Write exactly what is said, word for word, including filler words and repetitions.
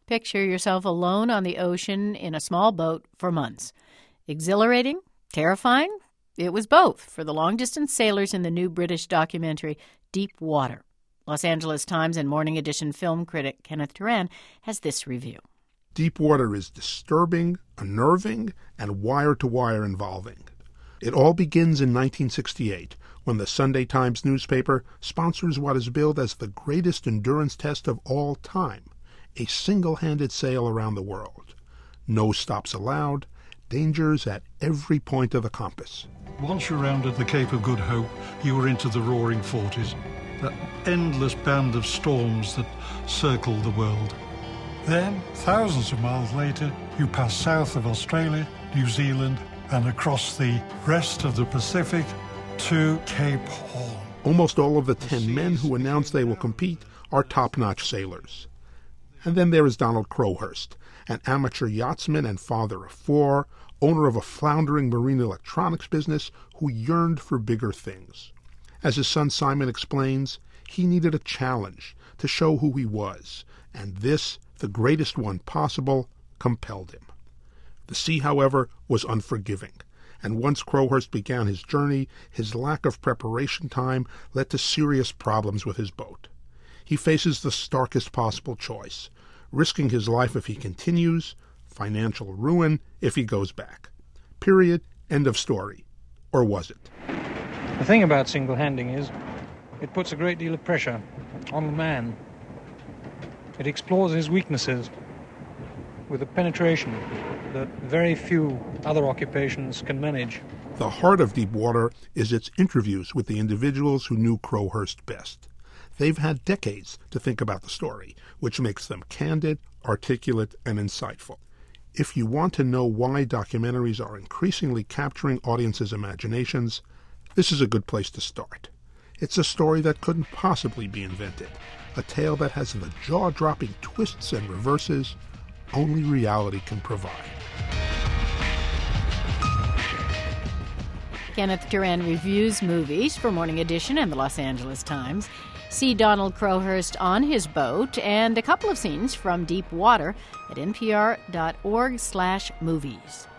Picture yourself alone on the ocean in a small boat for months. Exhilarating? Terrifying? It was both for the long-distance sailors in the new British documentary Deep Water. Los Angeles Times and Morning Edition film critic Kenneth Turan has this review. Deep Water is disturbing, unnerving, and wire-to-wire involving. It all begins in nineteen sixty-eight, when the Sunday Times newspaper sponsors what is billed as the greatest endurance test of all time, a single-handed sail around the world. No stops allowed, dangers at every point of the compass. Once you rounded the Cape of Good Hope, you were into the roaring forties, that endless band of storms that circled the world. Then, thousands of miles later, you pass south of Australia, New Zealand, and across the rest of the Pacific to Cape Horn. Almost all of the ten men who announce they will compete are top-notch sailors. And then there is Donald Crowhurst, an amateur yachtsman and father of four, owner of a floundering marine electronics business who yearned for bigger things. As his son Simon explains, he needed a challenge to show who he was, and this, the greatest one possible, compelled him. The sea, however, was unforgiving, and once Crowhurst began his journey, his lack of preparation time led to serious problems with his boat. He faces the starkest possible choice: risking his life if he continues, financial ruin if he goes back. Period. End of story. Or was it? The thing about single-handing is it puts a great deal of pressure on the man. It explores his weaknesses with a penetration that very few other occupations can manage. The heart of Deep Water is its interviews with the individuals who knew Crowhurst best. They've had decades to think about the story, which makes them candid, articulate, and insightful. If you want to know why documentaries are increasingly capturing audiences' imaginations, this is a good place to start. It's a story that couldn't possibly be invented, a tale that has the jaw-dropping twists and reverses only reality can provide. Kenneth Turan reviews movies for Morning Edition and the Los Angeles Times. See Donald Crowhurst on his boat and a couple of scenes from Deep Water at npr dot org slash movies.